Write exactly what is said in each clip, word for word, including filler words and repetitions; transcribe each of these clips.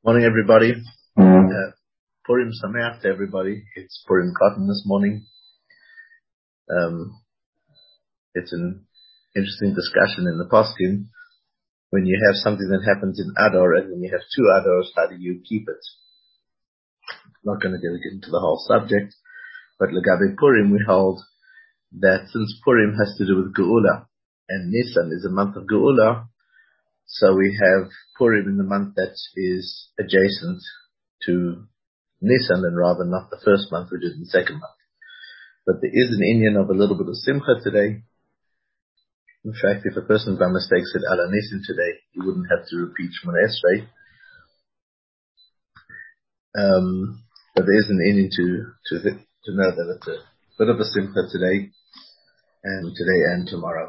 Morning, everybody. Uh, Purim Sameach to everybody. It's Purim Cotton this morning. Um, it's an interesting discussion in the poskim. When you have something that happens in Adar and then you have two Adars, how do you keep it? I'm not going to get into the whole subject, but Legabe Purim, we hold that since Purim has to do with Geula and Nisan is a month of Geula, so we have Purim in the month that is adjacent to Nisan and rather not the first month, which is the second month. But there is an Indian of a little bit of Simcha today. In fact, if a person by mistake said Ala Nisan today, he wouldn't have to repeat Shemona Esrei. Um, but there is an Indian to, to, to know that it's a bit of a Simcha today, and today and tomorrow.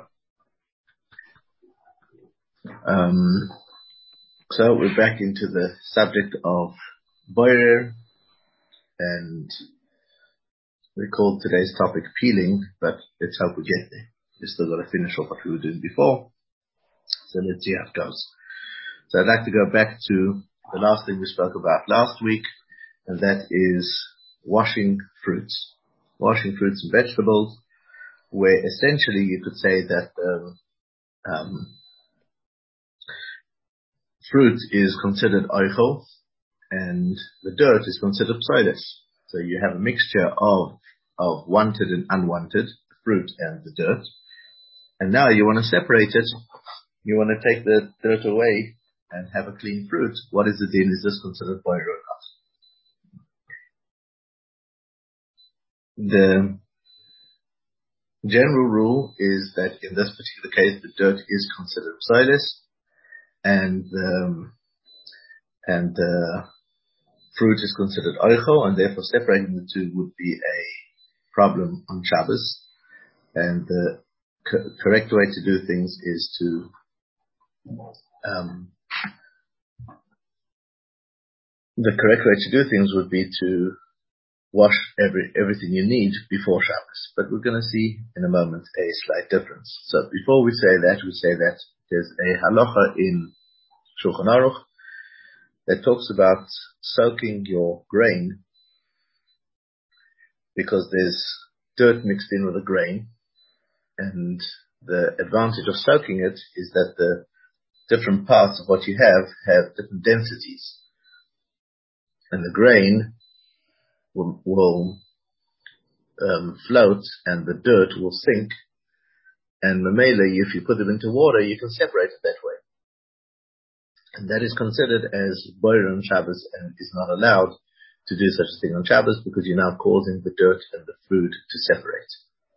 Um, so we're back into the subject of Boirer, and we called today's topic peeling, but let's hope we get there. We've still got to finish off what we were doing before, so let's see how it goes. So I'd like to go back to the last thing we spoke about last week, and that is washing fruits. Washing fruits and vegetables, where essentially you could say that um, um, fruit is considered oichel, and the dirt is considered psoilis. So you have a mixture of of wanted and unwanted, the fruit and the dirt. And now you want to separate it. You want to take the dirt away and have a clean fruit. What is the din? Is this considered boirer or not? The general rule is that in this particular case, the dirt is considered psoilis, and um, and the fruit is considered oichel, and therefore separating the two would be a problem on Shabbos. And the co- correct way to do things is to um, the correct way to do things would be to wash every everything you need before Shabbos. But we're going to see in a moment a slight difference. So before we say that, we say that there's a halacha in Shulchan Aruch that talks about soaking your grain, because there's dirt mixed in with the grain, and the advantage of soaking it is that the different parts of what you have have different densities, and the grain will, will um, float and the dirt will sink, and mamela, if you put them into water, you can separate it that way. And that is considered as boirer on Shabbos and is not allowed to do such a thing on Shabbos, because you're now causing the dirt and the food to separate.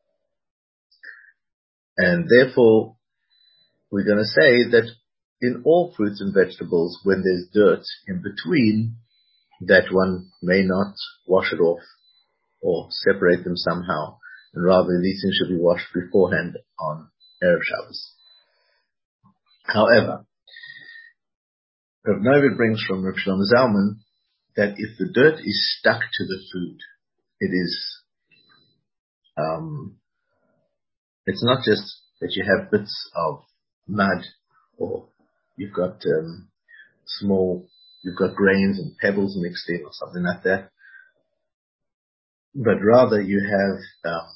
And therefore, we're going to say that in all fruits and vegetables, when there's dirt in between, that one may not wash it off or separate them somehow, and rather these things should be washed beforehand on Erev Shabbos. However, Rav Novid brings from Rav Shlomo Zalman that if the dirt is stuck to the food, it is, um, it's not just that you have bits of mud, or you've got um, small, you've got grains and pebbles mixed in or something like that, but rather you have um,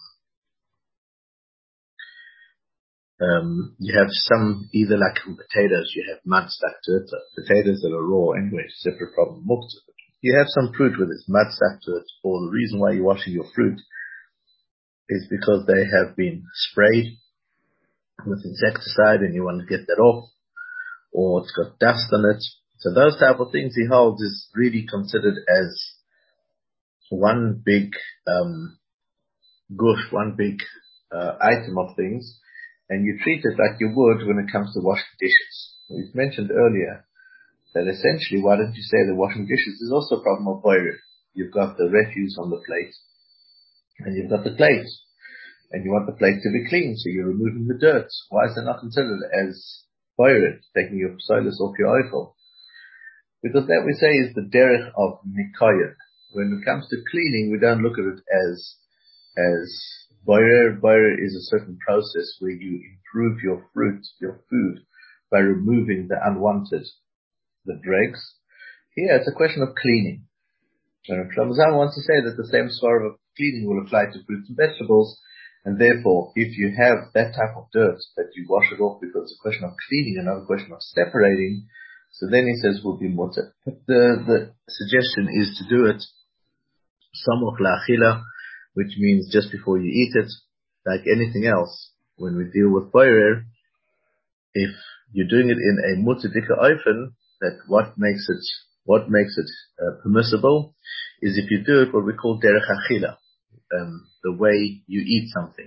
um, you have some, either like in potatoes, you have mud stuck to it. So potatoes that are raw anyway, it's a separate problem. You have some fruit with its mud stuck to it, or the reason why you're washing your fruit is because they have been sprayed with insecticide and you want to get that off, or it's got dust on it. So those type of things he holds is really considered as one big um, gush, one big uh, item of things, and you treat it like you would when it comes to washing dishes. We've mentioned earlier that essentially, why don't you say that washing dishes is also a problem of boirer? You've got the refuse on the plate, and you've got the plate, and you want the plate to be clean, so you're removing the dirt. Why is that not considered as boirer, taking your psoilus off your oil? Because that we say is the derech of nikoyon. When it comes to cleaning, we don't look at it as as boirer. Boirer is a certain process where you improve your fruit, your food, by removing the unwanted, the dregs. Here it's a question of cleaning. Shlomo Zalman wants to say that the same sort of cleaning will apply to fruits and vegetables, and therefore, if you have that type of dirt that you wash it off because it's a question of cleaning and not a question of separating, so then he says will be mutter. But the, the suggestion is to do it samoch la'achila, which means just before you eat it. Like anything else, when we deal with boirer, if you're doing it in a mutter dika ofen, that what makes it what makes it uh, permissible is if you do it what we call derech achila, um, the way you eat something.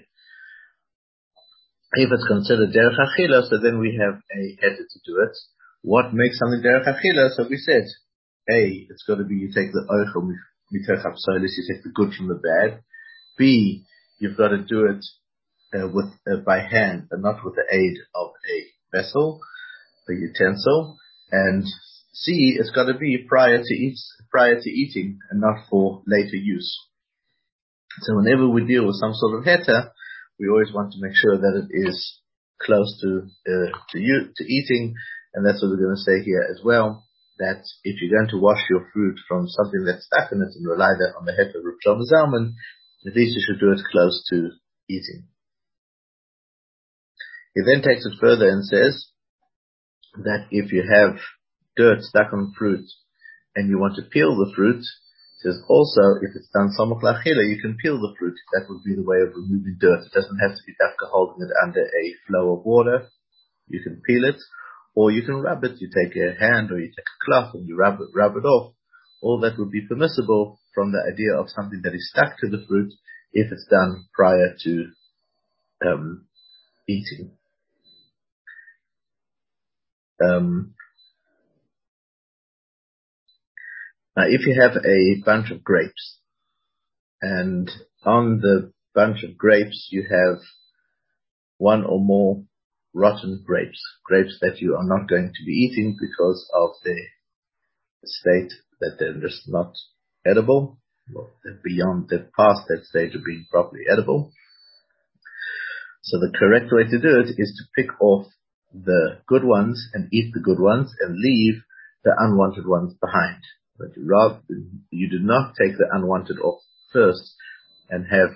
If it's considered derech achila, so then we have a heter to do it. What makes something derech achila? So we said, A, it's got to be you take the oichel mitoch hapsolis, you take the good from the bad. B, you've got to do it uh, with uh, by hand and not with the aid of a vessel, a utensil. And C, it's got to be prior to eat, prior to eating and not for later use. So whenever we deal with some sort of heter, we always want to make sure that it is close to uh, to you to eating, and that's what we're going to say here as well. That if you're going to wash your fruit from something that's stuck in it and rely that on the heter of Shlomo Zalman, at least you should do it close to eating. He then takes it further and says that if you have dirt stuck on fruit and you want to peel the fruit, he says also if it's done samoch la'achila, you can peel the fruit. That would be the way of removing dirt. It doesn't have to be dafka holding it under a flow of water. You can peel it, or you can rub it. You take a hand or you take a cloth and you rub it, rub it off. All that would be permissible from the idea of something that is stuck to the fruit if it's done prior to um, eating. Um, now, if you have a bunch of grapes, and on the bunch of grapes you have one or more rotten grapes, grapes that you are not going to be eating because of the state that they're just not edible, well, they're beyond, they're past that stage of being properly edible. So the correct way to do it is to pick off the good ones and eat the good ones and leave the unwanted ones behind. But you, rather, you do not take the unwanted off first and have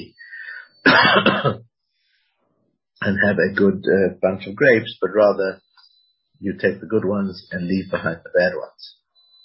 a and have a good uh, bunch of grapes, but rather you take the good ones and leave behind the bad ones.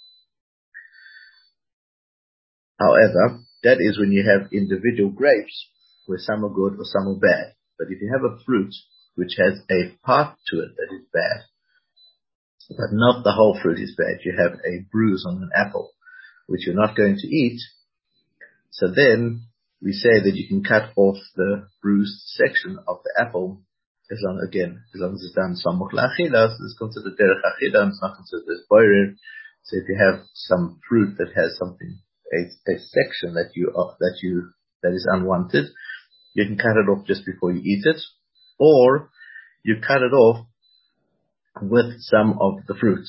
However, that is when you have individual grapes where some are good or some are bad. But if you have a fruit which has a part to it that is bad, but not the whole fruit is bad, you have a bruise on an apple which you're not going to eat, so then we say that you can cut off the bruised section of the apple, as long, again, as long as it's done samoch la'achila, so it's considered derech achila, and it's not considered as boirer. So if you have some fruit that has something, a, a section that you, uh, that you, that is unwanted, you can cut it off just before you eat it, or you cut it off with some of the fruit.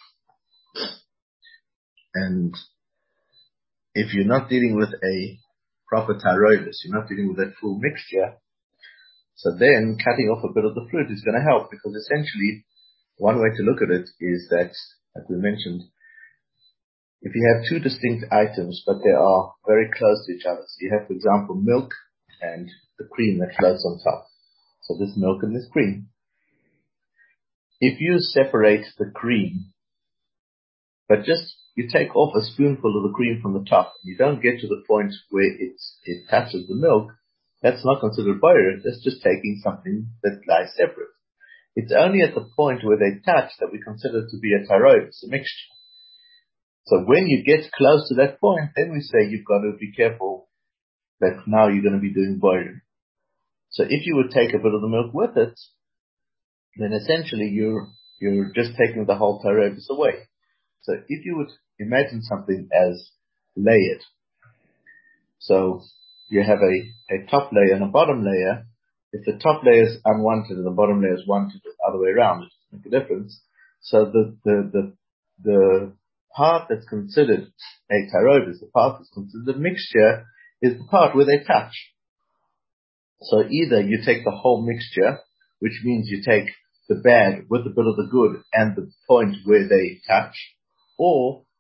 And if you're not dealing with a proper tyroidus, you're not dealing with that full mixture, so then cutting off a bit of the fruit is going to help, because essentially one way to look at it is that, like we mentioned, if you have two distinct items but they are very close to each other, so you have, for example, milk and the cream that floats on top, so this milk and this cream, if you separate the cream but just you take off a spoonful of the cream from the top, you don't get to the point where it's, it touches the milk, that's not considered boirer, that's just taking something that lies separate. It's only at the point where they touch that we consider to be a tyroidus, a mixture. So when you get close to that point, then we say you've got to be careful that now you're going to be doing boirer. So if you would take a bit of the milk with it, then essentially you're, you're just taking the whole tyroidus away. So if you would imagine something as layered, so you have a, a top layer and a bottom layer. If the top layer is unwanted and the bottom layer is wanted, the other way around, it doesn't make a difference. So the, the, the, the part that's considered a tyroidus, the part that's considered a mixture, is the part where they touch. So either you take the whole mixture, which means you take the bad with a bit of the good and the point where they touch, or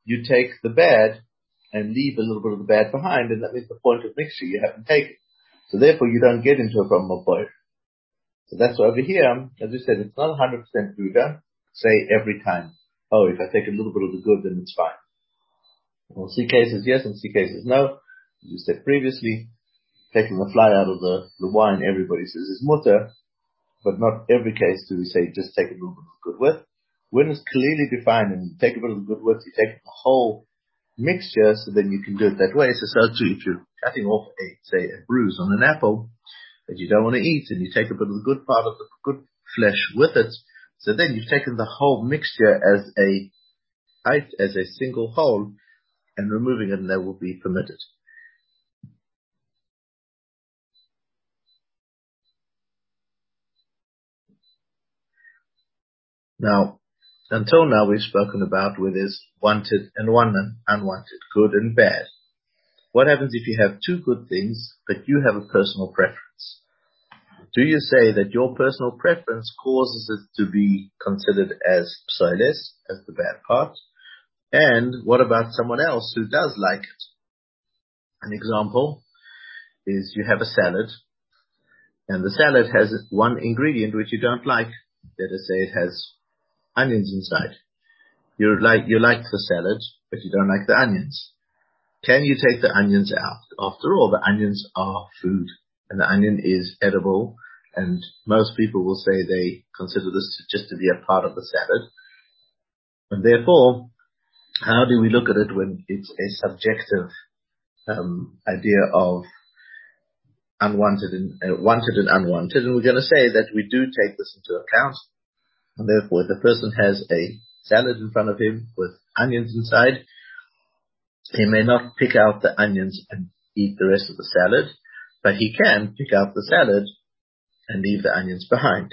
you take the bad and leave a little bit of the bad behind, and that means the point of mixture you haven't taken. So therefore you don't get into a problem of boir. So that's why over here, as we said, it's not one hundred percent Buddha. Say every time, oh, if I take a little bit of the good, then it's fine. We'll see cases yes and see cases no. As we said previously, taking the fly out of the, the wine, everybody says is mutter, but not every case do we say just take a little bit of the good with. When it's clearly defined and you take a bit of the good with, you take the whole mixture, so then you can do it that way. So, so too, if you're cutting off a, say, a bruise on an apple that you don't want to eat, and you take a bit of the good part of the good flesh with it, so then you've taken the whole mixture as a, as a single whole, and removing it, and that will be permitted. Now, until now we've spoken about where there's wanted and one unwanted, good and bad. What happens if you have two good things, but you have a personal preference? Do you say that your personal preference causes it to be considered as psoiles, as the bad part? And what about someone else who does like it? An example is you have a salad, and the salad has one ingredient which you don't like. Let us say it has onions inside. You like, you like the salad, but you don't like the onions. Can you take the onions out? After all, the onions are food, and the onion is edible, and most people will say they consider this just to be a part of the salad. And therefore, how do we look at it when it's a subjective um, idea of unwanted and uh, wanted and unwanted? And we're going to say that we do take this into account. And therefore, if the person has a salad in front of him with onions inside, he may not pick out the onions and eat the rest of the salad, but he can pick out the salad and leave the onions behind.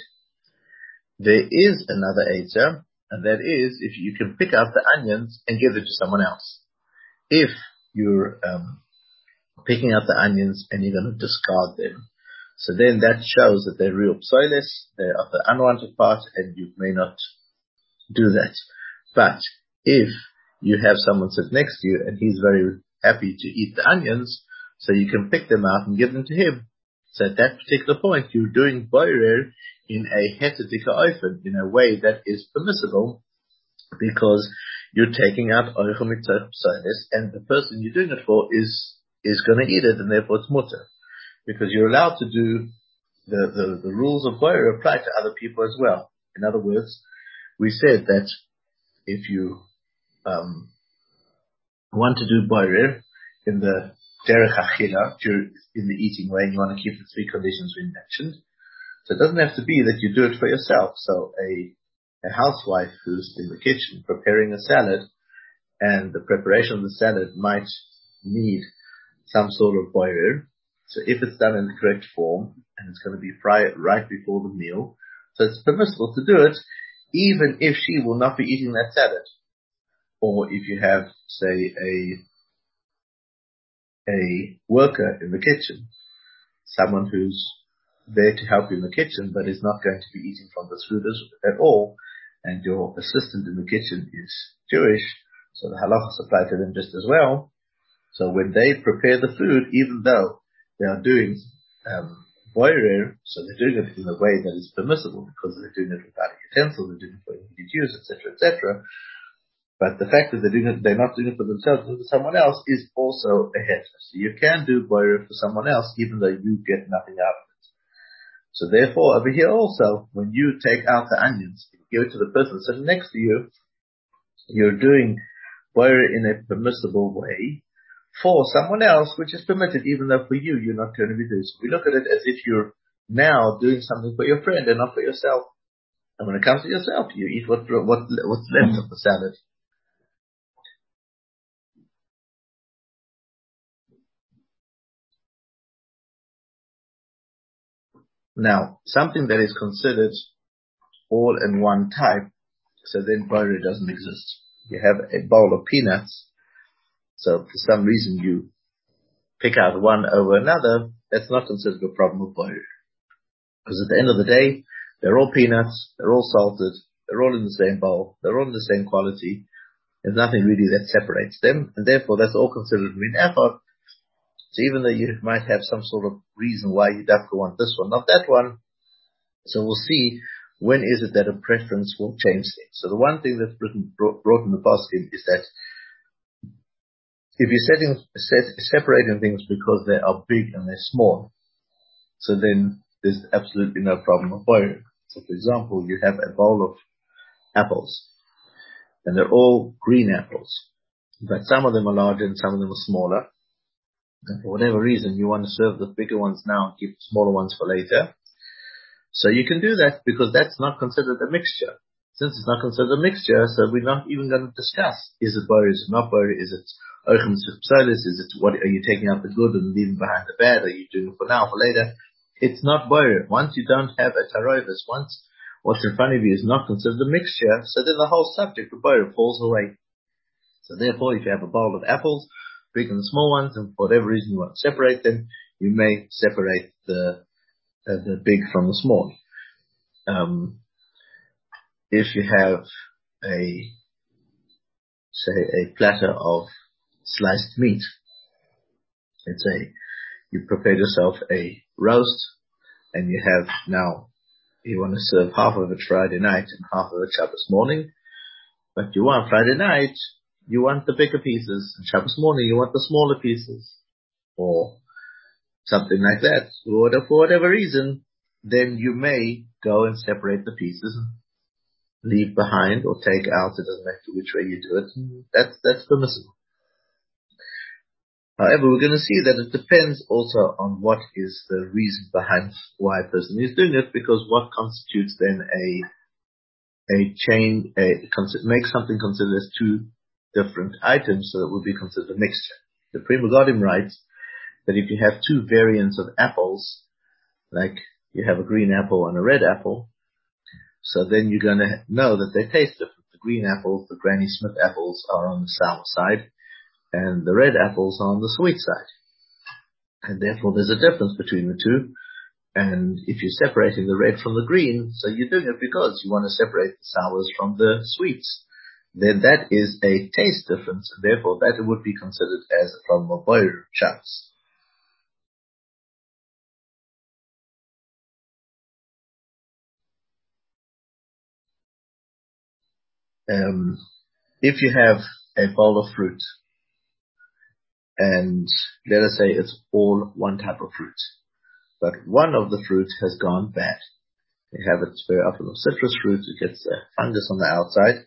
There is another eitzah, and that is if you can pick out the onions and give them to someone else. If you're um, picking out the onions and you're going to discard them, so then that shows that they're real psoiles, they're of the unwanted part, and you may not do that. But if you have someone sit next to you and he's very happy to eat the onions, so you can pick them out and give them to him. So at that particular point, you're doing boirer in a hetetika oifen, in a way that is permissible, because you're taking out oichel mitzvah psoiles, and the person you're doing it for is is going to eat it, and therefore it's mutter. Because you're allowed to do the, the, the rules of boirer apply to other people as well. In other words, we said that if you um, want to do boirer in the derech achila, in the eating way, and you want to keep the three conditions we mentioned, so it doesn't have to be that you do it for yourself. So a a housewife who's in the kitchen preparing a salad, and the preparation of the salad might need some sort of boirer. So if it's done in the correct form, and it's going to be fried right before the meal, so it's permissible to do it, even if she will not be eating that salad. Or if you have, say, a a worker in the kitchen, someone who's there to help you in the kitchen, but is not going to be eating from this food at all, and your assistant in the kitchen is Jewish, so the halachas apply to them just as well. So when they prepare the food, even though they are doing um, boirer, so they're doing it in a way that is permissible because they're doing it without a utensil, they're doing it for immediate use, et cetera, et cetera. But the fact that they're doing it, they're not doing it for themselves, but for someone else, is also a heter. So you can do boirer for someone else, even though you get nothing out of it. So therefore, over here also, when you take out the onions, you give it to the person sitting next to you, you're doing boirer in a permissible way for someone else, which is permitted, even though for you, you're not going to be doing so. We look at it as if you're now doing something for your friend and not for yourself. And when it comes to yourself, you eat what, what what's left of the salad. Now, something that is considered all in one type, so then boirer doesn't exist. You have a bowl of peanuts, so for some reason you pick out one over another, that's not considered a problem of boirer. Because at the end of the day, they're all peanuts, they're all salted, they're all in the same bowl, they're all in the same quality. There's nothing really that separates them, and therefore that's all considered min echad. So even though you might have some sort of reason why you dafka want this one, not that one, so we'll see when is it that a preference will change things. So the one thing that's written, brought, brought in the poskim is that if you're setting, set, separating things because they are big and they're small, so then there's absolutely no problem of boiling. So for example, you have a bowl of apples, and they're all green apples, but some of them are larger and some of them are smaller. And for whatever reason, you want to serve the bigger ones now and keep the smaller ones for later. So you can do that because that's not considered a mixture. Since it's not considered a mixture, so we're not even going to discuss, is it borer, is it not borer, is it ochem psolis, is it, what, are you taking out the good and leaving behind the bad, are you doing it for now, for later? It's not borer. Once you don't have a tarovis, once what's in front of you is not considered a mixture, so then the whole subject of borer falls away. So therefore, if you have a bowl of apples, big and small ones, and for whatever reason you want to separate them, you may separate the uh, the big from the small. Um, if you have a, say, a platter of sliced meat, let's say you prepared yourself a roast, and you have now, you want to serve half of it Friday night and half of it Shabbos morning, but you want Friday night, you want the bigger pieces, and Shabbos morning you want the smaller pieces, or something like that. For whatever reason, then you may go and separate the pieces and leave behind or take out. It doesn't matter which way you do it. That's, that's permissible. However, we're going to see that it depends also on what is the reason behind why a person is doing it, because what constitutes then a, a chain, a, make something considered as two different items, so it would be considered a mixture. The Pri Megadim writes that if you have two variants of apples, like you have a green apple and a red apple, so then you're going to know that they taste different. The green apples, the Granny Smith apples, are on the sour side, and the red apples are on the sweet side. And therefore there's a difference between the two. And if you're separating the red from the green, so you're doing it because you want to separate the sours from the sweets, then that is a taste difference, and therefore that would be considered as a problem of boyer Shabbos. Um, if you have a bowl of fruit, and let us say it's all one type of fruit, but one of the fruit has gone bad. You have it very often of citrus fruit, it gets a fungus on the outside,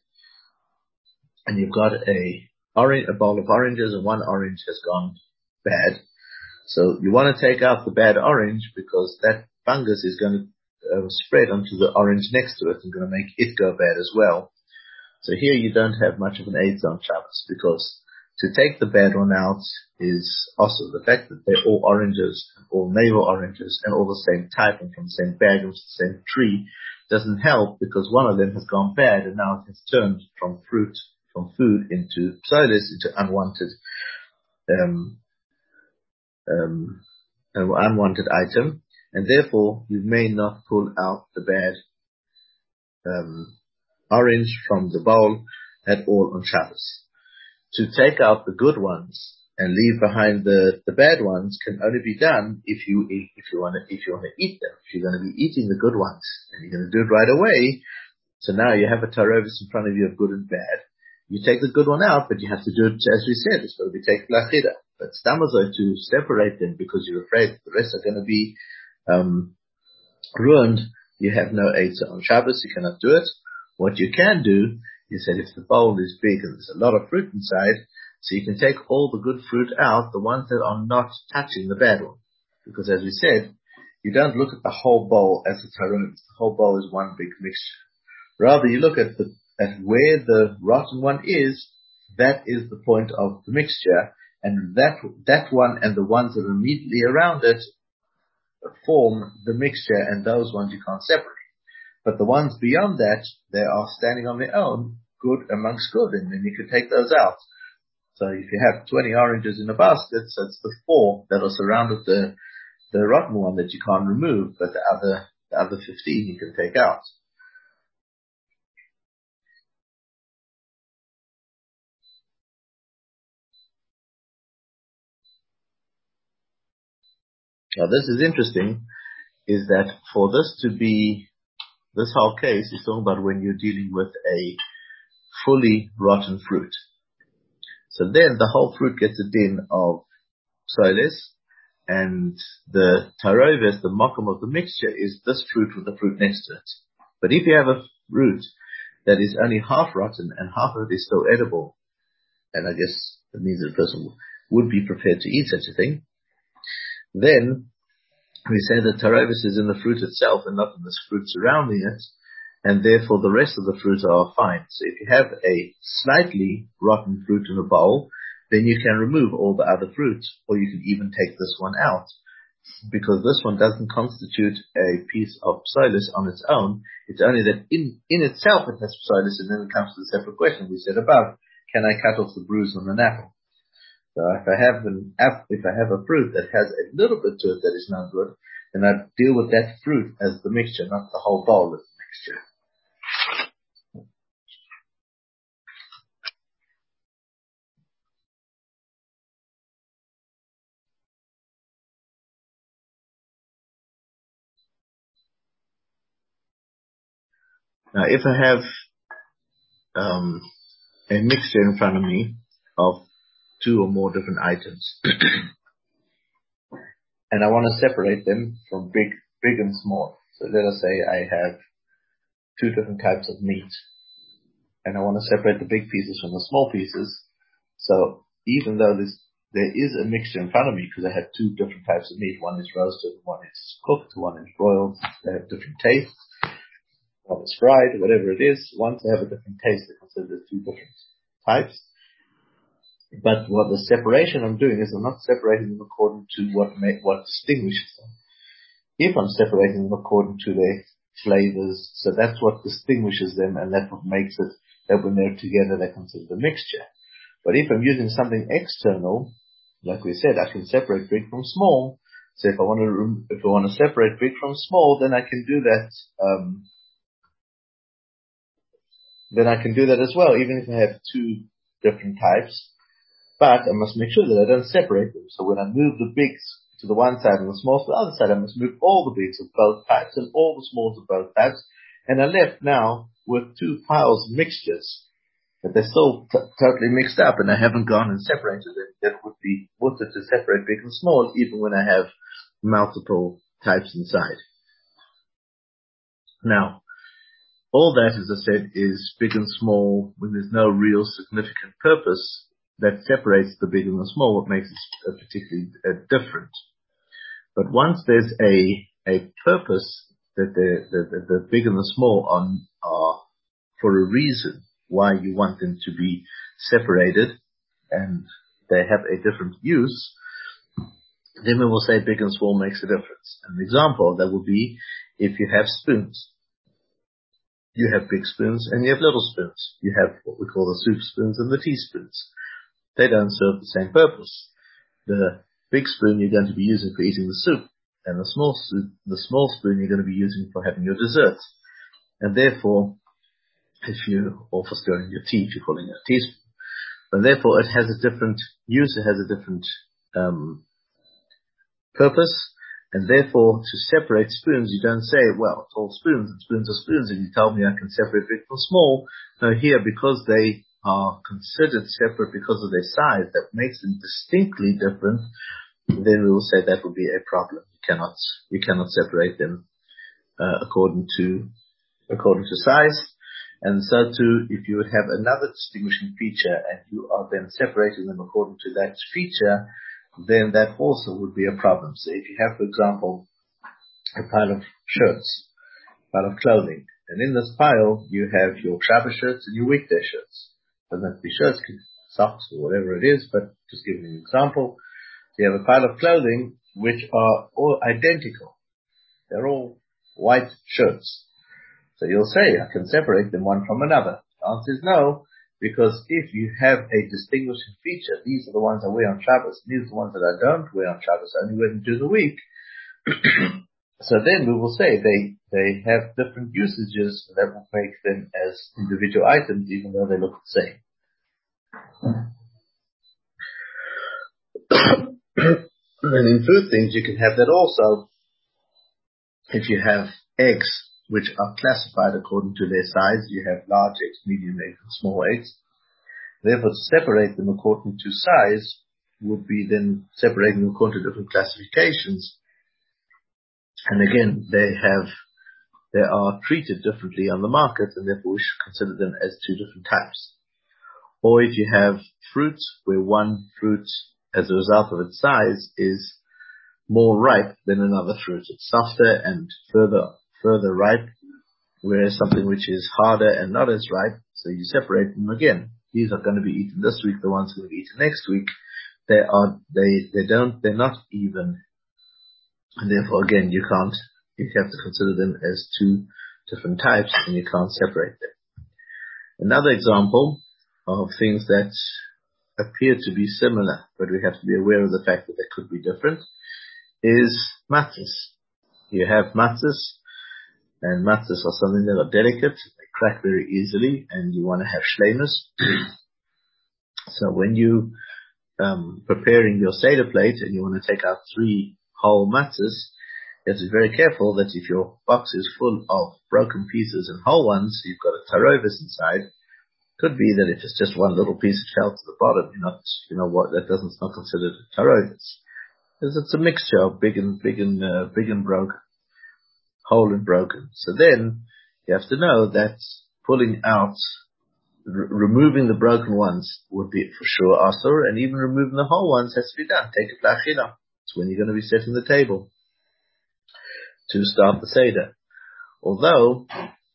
and you've got a orange, a bowl of oranges, and one orange has gone bad. So you want to take out the bad orange because that fungus is going to uh, spread onto the orange next to it and going to make it go bad as well. So here you don't have much of an eitzah on Shabbos, because to take the bad one out is also the fact that they're all oranges, all navel oranges, and all the same type and from the same bag and from the same tree doesn't help, because one of them has gone bad and now it has turned from fruit, from food into psolis, into unwanted, um, um, an unwanted item, and therefore you may not pull out the bad um, orange from the bowl at all on Shabbos. To take out the good ones and leave behind the, the bad ones can only be done if you if you want to if you want to eat them. If you're going to be eating the good ones and you're going to do it right away, so now you have a tarovis in front of you of good and bad. You take the good one out, but you have to do it as we said. It's going to be taken lachida. But stamazo, to separate them because you're afraid the rest are going to be um, ruined. You have no eitzah on Shabbos. You cannot do it. What you can do is that if the bowl is big and there's a lot of fruit inside, so you can take all the good fruit out, the ones that are not touching the bad one. Because as we said, you don't look at the whole bowl as a tarovis. The whole bowl is one big mixture. Rather, you look at the at where the rotten one is. That is the point of the mixture, and that that one and the ones that are immediately around it form the mixture, and those ones you can't separate. But the ones beyond that, they are standing on their own, good amongst good, and then you can take those out. So if you have twenty oranges in a basket, so it's the four that are surrounded the the rotten one that you can't remove, but the other the other fifteen you can take out. Now this is interesting, is that for this to be, this whole case is talking about when you're dealing with a fully rotten fruit. So then the whole fruit gets a din of psolis, and the taroves, the mokum of the mixture, is this fruit with the fruit next to it. But if you have a fruit that is only half rotten and half of it is still edible, and I guess that means that the person would be prepared to eat such a thing, then we say that taroves is in the fruit itself and not in the fruit surrounding it, and therefore the rest of the fruit are fine. So if you have a slightly rotten fruit in a bowl, then you can remove all the other fruits, or you can even take this one out, because this one doesn't constitute a piece of psolis on its own. It's only that in, in itself it has psolis, and then it comes to the separate question we said above: can I cut off the bruise on an apple? So if I have an apple, if I have a fruit that has a little bit to it that is no good, then I deal with that fruit as the mixture, not the whole bowl as the mixture. Now, if I have um, a mixture in front of me of two or more different items, and I want to separate them from big, big and small. So let us say I have two different types of meat, and I want to separate the big pieces from the small pieces. So even though this, there is a mixture in front of me, because I have two different types of meat, one is roasted, one is cooked, one is broiled, they have different tastes. One is fried, whatever it is, once they have a different taste, they consider two different types. But what the separation I'm doing is I'm not separating them according to what make, what distinguishes them. If I'm separating them according to their flavors, so that's what distinguishes them, and that's what makes it that when they're together they're considered a mixture. But if I'm using something external, like we said, I can separate big from small. So if I want to if I want to separate big from small, then I can do that. Um, then I can do that as well, even if I have two different types. But I must make sure that I don't separate them. So when I move the bigs to the one side and the smalls to the other side, I must move all the bigs of both types and all the smalls of both types. And I'm left now with two piles of mixtures. But they're still t- totally mixed up, and I haven't gone and separated them. That would be wanted to separate big and small, even when I have multiple types inside. Now, all that, as I said, is big and small when there's no real significant purpose that separates the big and the small, what makes it particularly uh, different. But once there's a a purpose that the, the, the big and the small are, are for a reason why you want them to be separated, and they have a different use, then we will say big and small makes a difference. An example that would be if you have spoons. You have big spoons and you have little spoons. You have what we call the soup spoons and the teaspoons. They don't serve the same purpose. The big spoon you're going to be using for eating the soup, and the small soup, the small spoon you're going to be using for having your dessert. And therefore, if you, or for stirring your tea, if you're calling it a teaspoon. But therefore, it has a different use, it has a different um, purpose, and therefore, to separate spoons, you don't say, well, it's all spoons, and spoons are spoons, and you tell me I can separate big from small. No, here, because they are considered separate because of their size, that makes them distinctly different, then we will say that would be a problem. You cannot, you cannot separate them uh, according to according to size. And so too, if you would have another distinguishing feature and you are then separating them according to that feature, then that also would be a problem. So if you have, for example, a pile of shirts, a pile of clothing, and in this pile you have your Shabbos shirts and your weekday shirts. Doesn't have to be shirts, socks, or whatever it is, but just giving you an example. You have a pile of clothing which are all identical. They're all white shirts. So you'll say, I can separate them one from another. The answer is no, because if you have a distinguishing feature, these are the ones I wear on Shabbos, these are the ones that I don't wear on Shabbos, I only wear them during the week. So then we will say they, they have different usages that will make them as individual items, even though they look the same. And in food things, you can have that also. If you have eggs, which are classified according to their size, you have large eggs, medium eggs, and small eggs. Therefore, to separate them according to size would be then separating them according to different classifications. And again, they have, they are treated differently on the market, and therefore we should consider them as two different types. Or if you have fruits where one fruit, as a result of its size, is more ripe than another fruit. It's softer and further, further ripe, whereas something which is harder and not as ripe, so you separate them again. These are going to be eaten this week, the ones going to be eaten next week. They are, they, they don't, they're not even. And therefore, again, you can't, you have to consider them as two different types, and you can't separate them. Another example of things that appear to be similar, but we have to be aware of the fact that they could be different, is matzahs. You have matzahs, and matzahs are something that are delicate, they crack very easily, and you want to have shleimus. So when you um preparing your Seder plate and you want to take out three whole matzahs, you have to be very careful that if your box is full of broken pieces and whole ones, you've got a tarovis inside. Could be that if it's just one little piece that fell to the bottom, you're not, you know what, that doesn't, it's not considered a tarovis. Because it's a mixture of big and, big and, uh, big and broken, whole and broken. So then, you have to know that pulling out, r- removing the broken ones would be for sure asur, and even removing the whole ones has to be done. Take a flachina. It's when you're going to be setting the table to start the Seder. Although,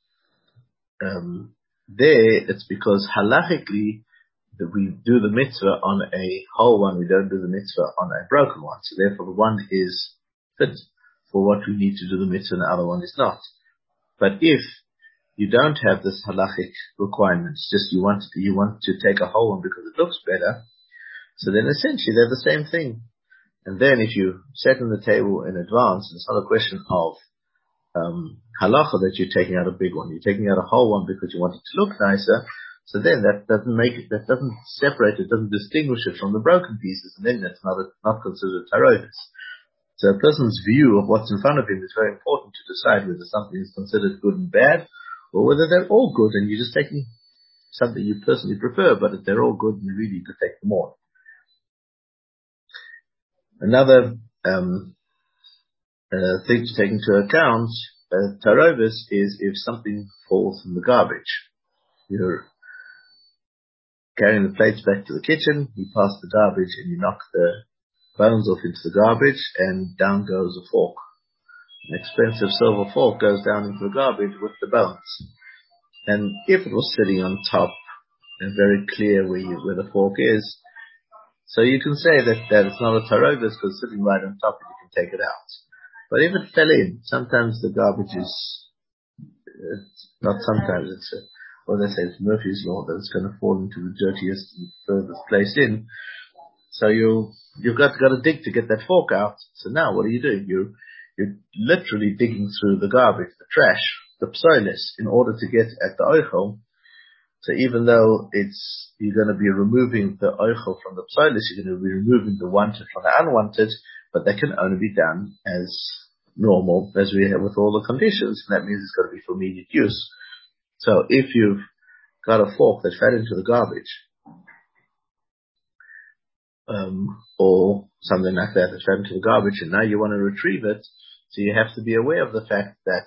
um, there, it's because halachically, that we do the mitzvah on a whole one, we don't do the mitzvah on a broken one. So therefore the one is fit for what we need to do the mitzvah and the other one is not. But if you don't have this halachic requirement, it's just you want, you want to take a whole one because it looks better, so then essentially they're the same thing. And then if you set on the table in advance, it's not a question of um, halacha that you're taking out a big one. You're taking out a whole one because you want it to look nicer. So then that doesn't make it, that doesn't separate it, doesn't distinguish it from the broken pieces, and then that's not a, not considered tarovis. So a person's view of what's in front of him is very important to decide whether something is considered good and bad, or whether they're all good and you're just taking something you personally prefer, but if they're all good, you really could take them all. Another um, uh, thing to take into account, uh, tarovis, is if something falls in the garbage. You're carrying the plates back to the kitchen, you pass the garbage and you knock the bones off into the garbage, and down goes a fork. An expensive silver fork goes down into the garbage with the bones. And if it was sitting on top and very clear where, you, where the fork is, so you can say that, that it's not a tarovis because it's sitting right on top and you can take it out. But if it fell in, sometimes the garbage is, it's not sometimes, it's a, or they say it's Murphy's Law, that it's going to fall into the dirtiest and furthest place in. So you, you've got, got to dig to get that fork out. So now what are you doing? You, you're literally digging through the garbage, the trash, the psoilis, in order to get at the oichel. So even though it's, you're going to be removing the oichel from the psoilis, you're going to be removing the wanted from the unwanted, but that can only be done as normal, as we have with all the conditions. And that means it's got to be for immediate use. So if you've got a fork that fell into the garbage, um, or something like that that fell into the garbage, and now you want to retrieve it, so you have to be aware of the fact that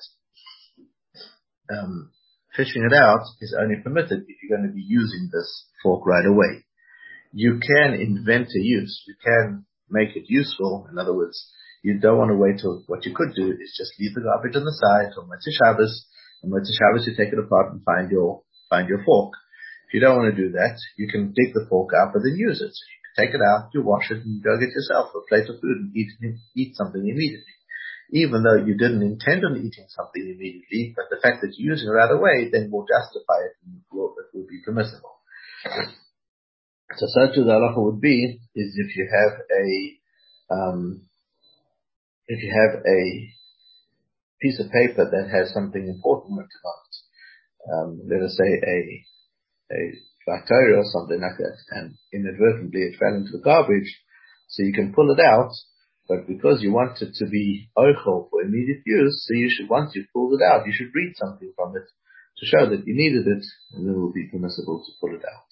um, fishing it out is only permitted if you're going to be using this fork right away. You can invent a use. You can make it useful. In other words, you don't want to wait till, what you could do is just leave the garbage on the side till Motzei Shabbos. And Motzei Shabbos you take it apart and find your, find your fork. If you don't want to do that, you can dig the fork out but then use it. So you can take it out, you wash it, and go get yourself a plate of food and eat, eat something immediately. Even though you didn't intend on eating something immediately, but the fact that you're using it right away then will justify it and it will, it will be permissible. So, so to the halacha would be, is if you have a, um, if you have a piece of paper that has something important written on it, um, let us say a, a bacteria or something like that, and inadvertently it fell into the garbage, so you can pull it out, But because you want it to be oichel for immediate use, so you should, once you've pulled it out, you should read something from it to show that you needed it, and then it will be permissible to pull it out.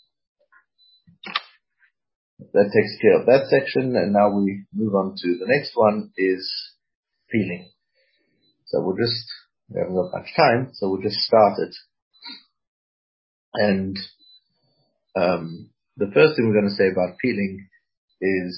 That takes care of that section, and now we move on to the next one, is peeling. So we'll just, we haven't got much time, so we'll just start it. And um, the first thing we're going to say about peeling is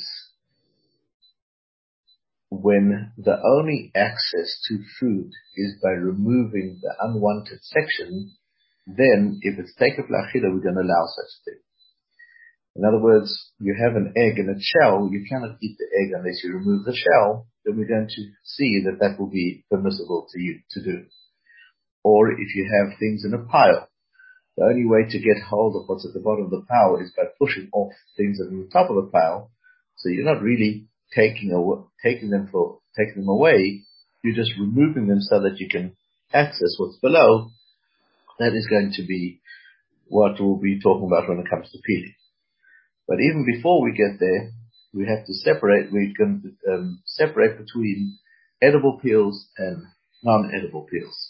when the only access to food is by removing the unwanted section, then if it's taken for achila, we're going to allow such a thing. In other words, you have an egg in its shell, you cannot eat the egg unless you remove the shell, then we're going to see that that will be permissible to you to do. Or if you have things in a pile, the only way to get hold of what's at the bottom of the pile is by pushing off things that are on the top of the pile, so you're not really taking away, taking them for, taking them away, you're just removing them so that you can access what's below. That is going to be what we'll be talking about when it comes to peeling. But even before we get there, we have to separate, we can um, separate between edible peels and non-edible peels.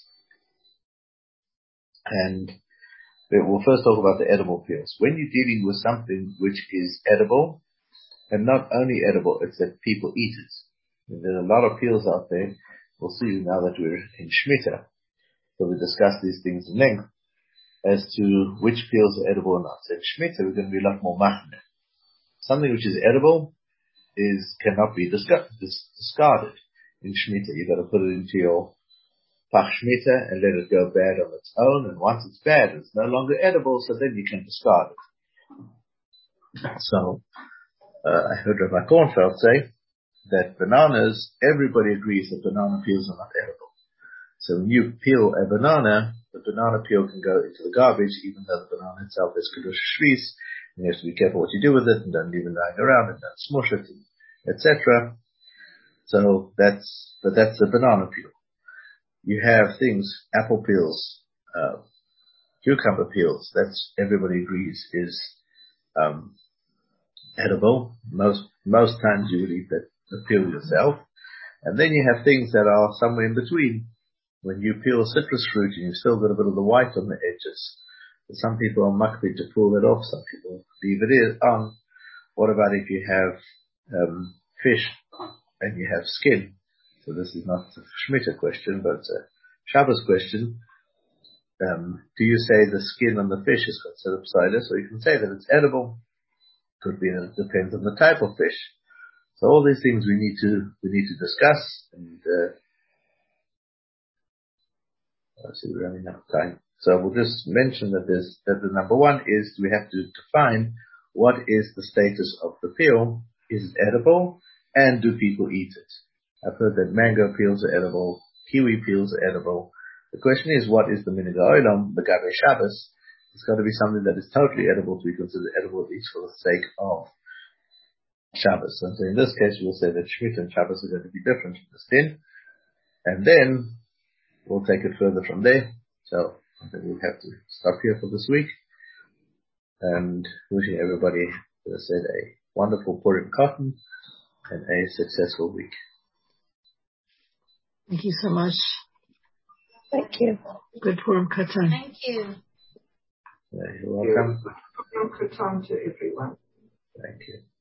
And we'll first talk about the edible peels. When you're dealing with something which is edible, and not only edible, it's that people eat it. And there's a lot of peels out there. We'll see now that we're in Shemitah. So we discuss these things in length as to which peels are edible or not. So in Shemitah, we're going to be a lot more machmir. Something which is edible is cannot be discard, dis- discarded in Shemitah. You've got to put it into your pach Shemitah and let it go bad on its own. And once it's bad, it's no longer edible, so then you can discard it. So, uh, I heard Rabbi Kornfeld say that bananas, everybody agrees that banana peels are not edible. So when you peel a banana, the banana peel can go into the garbage, even though the banana itself is Kedush Shvis. You have to be careful what you do with it, and don't leave it lying around, and don't smush it, et cetera. So that's, but that's a banana peel. You have things, apple peels, uh, cucumber peels, that's, everybody agrees is, um, edible. Most, most times you will eat the, the peel yourself. And then you have things that are somewhere in between. When you peel citrus fruit and you've still got a bit of the white on the edges, some people are makbid to pull that off, some people leave it on. What about if you have um, fish and you have skin? So this is not a Shemitah question, but it's a Shabbos question. Um, do you say the skin on the fish is considered psilus, or you can say that it's edible? Could be that it depends on the type of fish. So all these things we need to we need to discuss, and uh, I see we're running out of time. So we'll just mention that there's, that the number one is we have to define what is the status of the peel. Is it edible? And do people eat it? I've heard that mango peels are edible, kiwi peels are edible. The question is, what is the minhag ha'olam, the Gabe Shabbos? It's got to be something that is totally edible to be considered edible, at least for the sake of Shabbos. And so in this case, we'll say that Shemitah and Shabbos are going to be different from this din. And then we'll take it further from there. So I think we'll have to stop here for this week. And wishing everybody, as I said, a wonderful Purim cotton and a successful week. Thank you so much. Thank you. Good Purim Katan. Thank you. Yeah, you're welcome. Good Purim Katan to everyone. Thank you.